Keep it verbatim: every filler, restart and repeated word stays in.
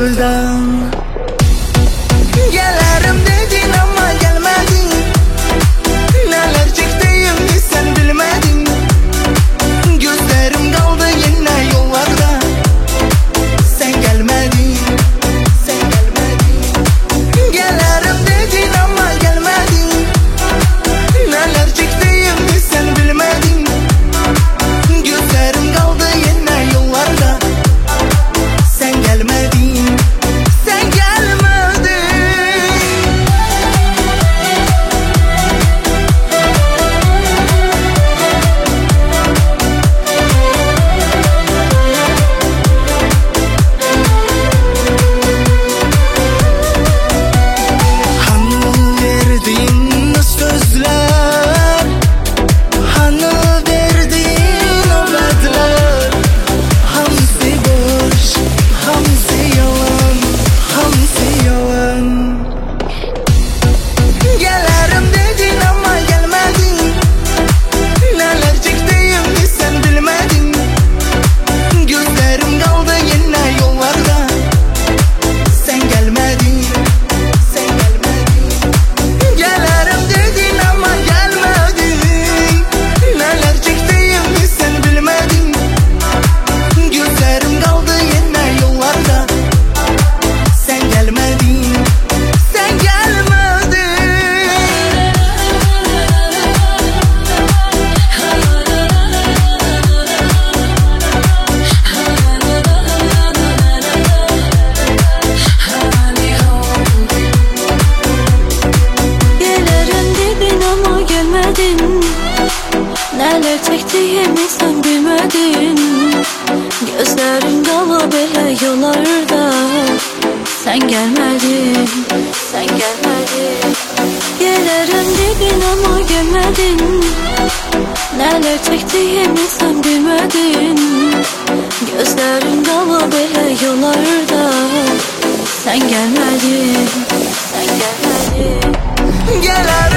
yollardan. Gelirim dedin ama gelmedin. Neler çektiğimi sen bilmedin. Gözlerim kaldı yine yollarda. Sen gelmedin, sen gelmedin. Gelirim dedin ama gelmedin. Neler çektiğimi sen bilmedin. Gözlerim kaldı yine yollarda. Sen gelmedin, sen gelmedin. Hani verdiğin sözler, hani verdiğin o vaatler. Hamsi boş, hamsi yalan, hamsi yalan. Gelirim dedin ama gelmedin. Neler çektiğimi sen bilmedin. Gözlerim kaldı yine yollarda. Sen gelmedin, sen gelmedin. Gelirim dedin ama gelmedin. Neler çektiğimi sen bilmedin. Gözlerim kaldı yine yollarda. Sen gelmedin, sen gelmedin. Gelirim dedin ama gelmedin. Neler çektiğimi sen bilmedin. Gözlerin dolu böyle yollarda. Sen gelmedin, sen gelmedin. Gelirim dedin ama gelmedin. Neler çektiğimi sen bilmedin. Gözlerin dolu böyle yollarda. Sen gelmedin, sen gelmedin. Gelirim